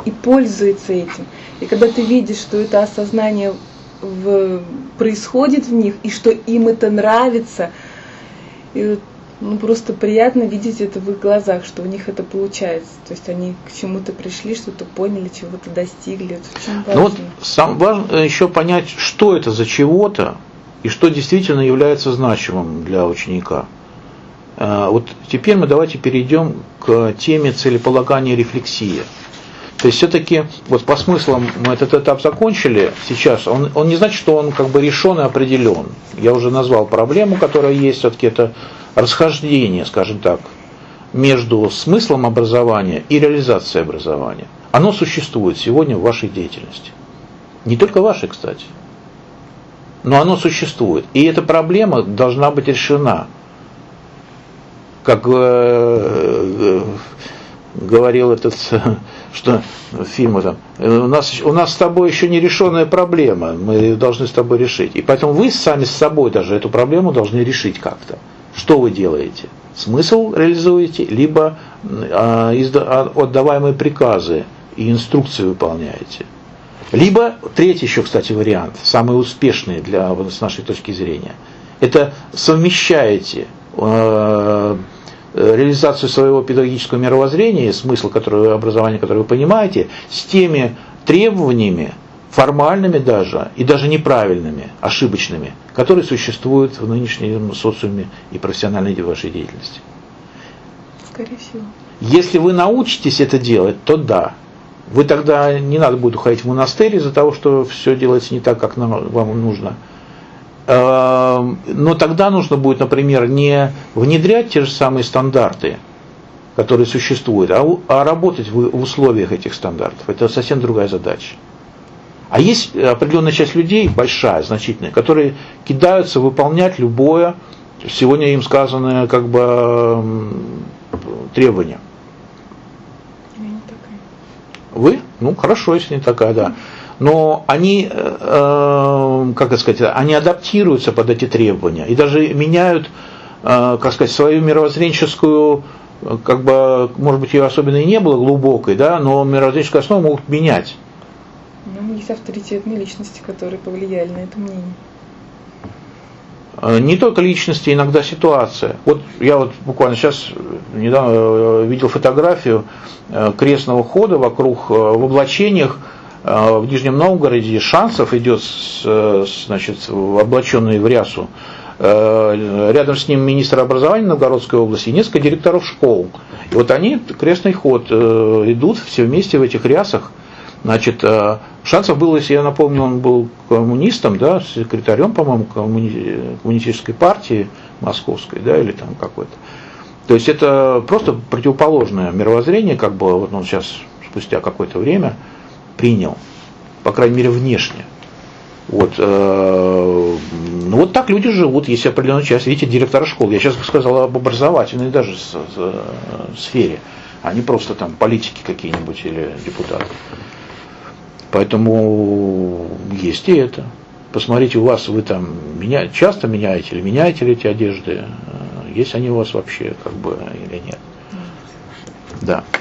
и пользуется этим. И когда ты видишь, что это осознание происходит в них, и что им это нравится, и, просто приятно видеть это в их глазах, что у них это получается. То есть они к чему-то пришли, что-то поняли, чего-то достигли. Это очень важно. Вот самое важное еще понять, что это за чего-то, и что действительно является значимым для ученика. Вот теперь мы давайте перейдем к теме целеполагания и рефлексии. То есть все-таки вот по смыслам мы этот этап закончили сейчас, он не значит, что он как бы решен и определен. Я уже назвал проблему, которая есть, все-таки это расхождение, скажем так, между смыслом образования и реализацией образования. Оно существует сегодня в вашей деятельности. Не только вашей, кстати. Но оно существует. И эта проблема должна быть решена. Как говорил этот, что фильм там, у нас с тобой еще не решенная проблема, мы должны с тобой решить. И поэтому вы сами с собой даже эту проблему должны решить как-то. Что вы делаете? Смысл реализуете, либо отдаваемые приказы и инструкции выполняете. Либо, третий еще, кстати, вариант, самый успешный с нашей точки зрения, это совмещаете реализацию своего педагогического мировоззрения, смысл образования, который вы понимаете, с теми требованиями, формальными даже, и даже неправильными, ошибочными, которые существуют в нынешнем социуме и профессиональной вашей деятельности. Скорее всего. Если вы научитесь это делать, то да. Вы тогда не надо будет уходить в монастырь из-за того, что все делается не так, как вам нужно. Но тогда нужно будет, например, не внедрять те же самые стандарты, которые существуют, а работать в условиях этих стандартов. Это совсем другая задача. А есть определенная часть людей, большая, значительная, которые кидаются выполнять любое, сегодня им сказанное требование. Я не такая. Вы? Ну, хорошо, если не такая, да. Но они, они адаптируются под эти требования и даже меняют, свою мировоззренческую, может быть, ее особенно и не было глубокой, да, но мировоззренческую основу могут менять. Ну, есть авторитетные личности, которые повлияли на это мнение. Не только личности, иногда ситуация. Вот я буквально сейчас недавно видел фотографию крестного хода вокруг в облачениях. В Нижнем Новгороде Шанцев идет, облаченный в рясу. Рядом с ним министр образования Новгородской области и несколько директоров школ. И вот они, крестный ход, идут все вместе в этих рясах. Шанцев был, если я напомню, он был коммунистом, да, секретарем, по-моему, коммунистической партии московской, да, или там какой-то. То есть это просто противоположное мировоззрение, он сейчас спустя какое-то время принял, по крайней мере, внешне. Вот так люди живут, есть определенная часть. Видите, директора школ, я сейчас сказал об образовательной даже сфере, а не просто там политики какие-нибудь или депутаты. Поэтому есть и это. Посмотрите, вы там часто меняете или меняете ли эти одежды, есть они у вас вообще или нет. Да.